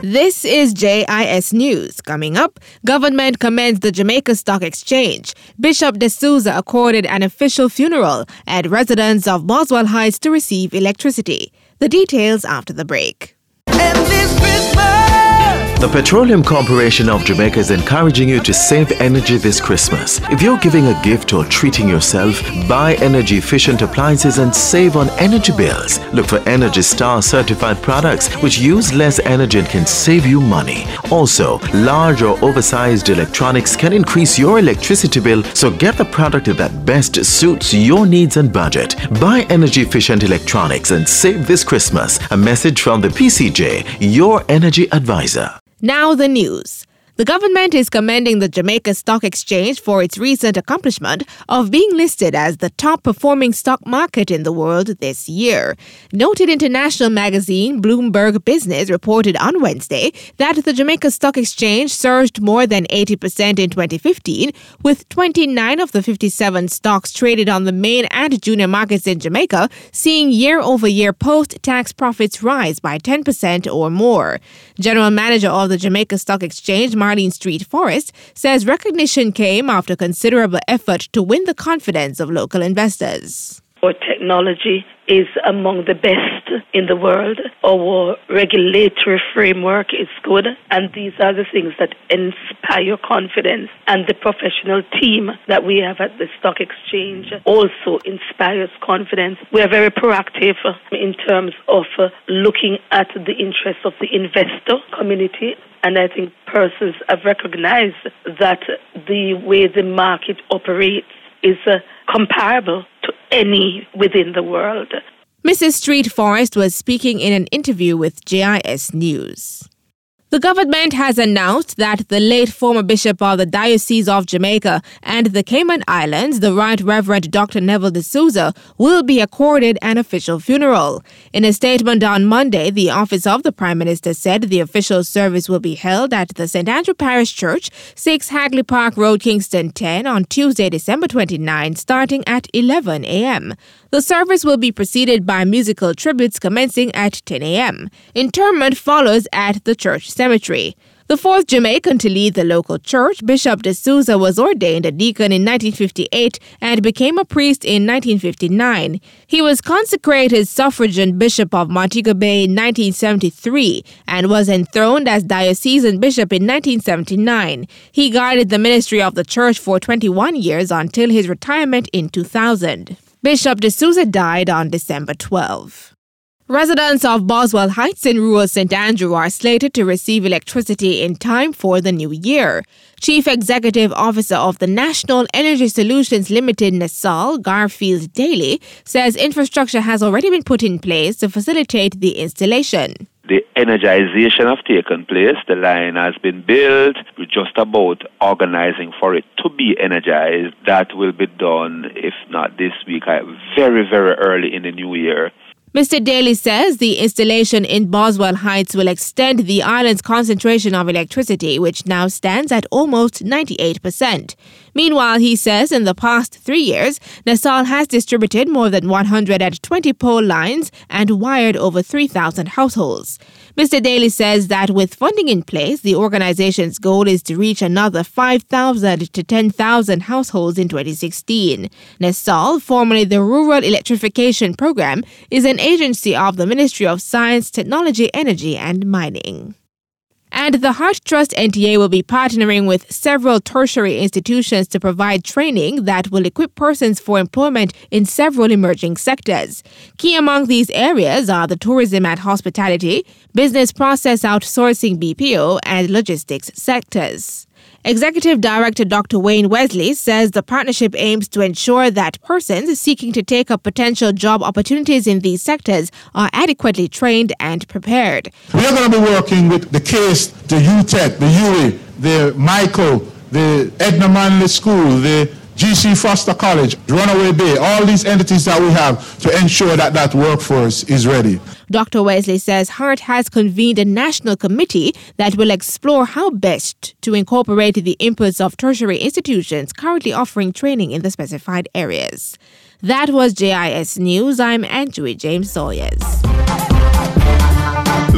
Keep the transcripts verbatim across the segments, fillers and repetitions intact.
This is J I S News. Coming up, government commends the Jamaica Stock Exchange. Bishop D'Souza accorded an official funeral at residents of Boswell Heights to receive electricity. The details after the break. And this Christmas, the Petroleum Corporation of Jamaica is encouraging you to save energy this Christmas. If you're giving a gift or treating yourself, buy energy-efficient appliances and save on energy bills. Look for Energy Star certified products which use less energy and can save you money. Also, large or oversized electronics can increase your electricity bill, so get the product that best suits your needs and budget. Buy energy-efficient electronics and save this Christmas. A message from the P C J, your energy advisor. Now the news. The government is commending the Jamaica Stock Exchange for its recent accomplishment of being listed as the top-performing stock market in the world this year. Noted international magazine Bloomberg Business reported on Wednesday that the Jamaica Stock Exchange surged more than eighty percent in twenty fifteen, with twenty-nine of the fifty-seven stocks traded on the main and junior markets in Jamaica seeing year-over-year post-tax profits rise by ten percent or more. General Manager of the Jamaica Stock Exchange, Marlene Street Forrest, says recognition came after considerable effort to win the confidence of local investors. Our technology is among the best in the world. Our regulatory framework is good, and these are the things that inspire confidence. And the professional team that we have at the stock exchange also inspires confidence. We are very proactive in terms of looking at the interests of the investor community. And I think persons have recognized that the way the market operates is uh, comparable to any within the world. Missus Street Forrest was speaking in an interview with J I S News. The government has announced that the late former bishop of the Diocese of Jamaica and the Cayman Islands, the Right Reverend Doctor Neville D'Souza, will be accorded an official funeral. In a statement on Monday, the office of the Prime Minister said the official service will be held at the Saint Andrew Parish Church, six Hagley Park Road, Kingston ten, on Tuesday, December twenty-ninth, starting at eleven a.m. The service will be preceded by musical tributes commencing at ten a.m. Interment follows at the church cemetery. The fourth Jamaican to lead the local church, Bishop D'Souza was ordained a deacon in nineteen fifty-eight and became a priest in nineteen fifty-nine. He was consecrated suffragan bishop of Montego Bay in nineteen seventy-three and was enthroned as diocesan bishop in nineteen seventy-nine. He guided the ministry of the church for twenty-one years until his retirement in two thousand. Bishop D'Souza died on December twelfth. Residents of Boswell Heights in rural Saint Andrew are slated to receive electricity in time for the new year. Chief Executive Officer of the National Energy Solutions Limited, NESOL, Garfield Daly, says infrastructure has already been put in place to facilitate the installation. The energization has taken place. The line has been built. We're just about organizing for it to be energized. That will be done, if not this week, very, very early in the new year. Mister Daly says the installation in Boswell Heights will extend the island's concentration of electricity, which now stands at almost ninety-eight percent. Meanwhile, he says in the past three years, NESOL has distributed more than one hundred twenty pole lines and wired over three thousand households. Mister Daly says that with funding in place, the organization's goal is to reach another five thousand to ten thousand households in twenty sixteen. NESOL, formerly the Rural Electrification Program, is an agency of the Ministry of Science, Technology, Energy and Mining. And the Heart Trust N T A will be partnering with several tertiary institutions to provide training that will equip persons for employment in several emerging sectors. Key among these areas are the tourism and hospitality, business process outsourcing B P O, and logistics sectors. Executive Director Doctor Wayne Wesley says the partnership aims to ensure that persons seeking to take up potential job opportunities in these sectors are adequately trained and prepared. We are going to be working with the CASE, the U T E C, the U I, the Michael, the Edna Manley School, the G C Foster College, Runaway Bay, all these entities that we have to ensure that that workforce is ready. Doctor Wesley says Heart has convened a national committee that will explore how best to incorporate the inputs of tertiary institutions currently offering training in the specified areas. That was J I S News. I'm Andrew James Sawyers.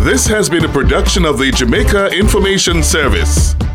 This has been a production of the Jamaica Information Service.